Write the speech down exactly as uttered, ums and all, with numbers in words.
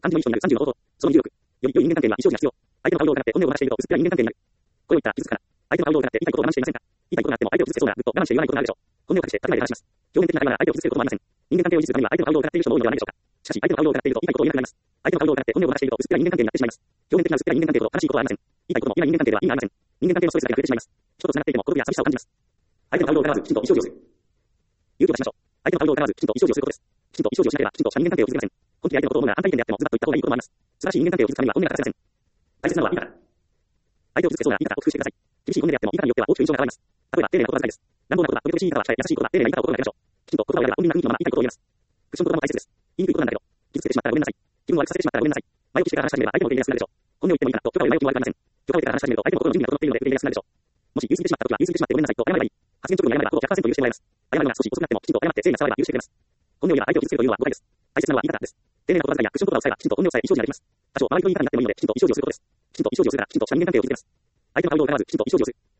漢字の意思になるさんじゅうの方法。そのにじゅうろく。より良い人間関係には意思表示が必要。相手の顔色を疑って本音を話していると薄っぺらい人間関係になる。これを言ったら傷つくから。相手の顔色を疑って言いたいことを我慢していませんか。言いたいことがあっても相手を傷つけそうなぐっと我慢して言わないことがあるでしょう。本音を隠して建前で話します。表面的な会話が相手を傷つけることもありません。人間関係を維持するためには相手の顔色を疑っている人も多いのではないでしょうか。しかし相手の顔色を疑っていると言いたいことを言えなくなります。相手の顔色を疑って本音を話していると薄っぺらい人間関係になってしまいます。表面的な薄っぺらい人間関係ほど正しいことはありません。言いたいことも言えない人間関係では意味がありません。人間関係のストレスだけが増えてしまいます。人と繋がっていても孤独や寂しさを感じます。相手の顔色を疑わずきちんと意思表示をする。勇気を出しましょう。相手の顔色を疑わずきちんと意思表示をすることです。きちんと意思表示をしなければきちんとした人間関係を築けません。本気で相手のことを思うなら反対意見であってもズバッと言った方がいいこともあります。素晴らしい人間関係を築くためには本音が欠かせません。大切なのは言い方。相手を傷つけそうな言い方を工夫してください。厳しい本音であっても言い方によっては大きく印象が変わります。例えば丁寧な言葉遣いです。乱暴な言葉、およそしい言い方は控え、優しい言葉、丁寧な言い方を心がけましょう。きちんと言葉を選べば本人が雰囲気のまま言いたいことを言えます。クッション言葉も大切です。言いにくいことなんだけど、傷つけてしまったらごめんなさい。気分を悪くさせてしまったらごめんなさい。前置きしてから話し始めれば相手も受け入れやすくなるでしょう。本音を言ってもいいかなと許可を得る前置きも悪くありません。許可を得てから話し始めると相手も心の準備が整っているので受け入れやすくなるでしょう。もし言い過ぎてしまったときは言い過ぎてしまってごめんなさいと謝ればいい。発言直後に謝ればほぼひゃくパーセント許してもらえます。謝るのが少し遅くなってもきちんと謝って誠意が伝われば許してくれます。本音を言えば相手を傷つけるというのは誤解です。大切なのは言い方です。丁寧な言葉遣いやクッション言葉を使えばきちんと本音をさえ意思表示ができます。多少周りの言い方になってもいいのできちんと意思表示をすることです。きちんと意思表示をするからきちんとした人間関係を築けます。相手の顔色を疑わずきちんと意思表示をする。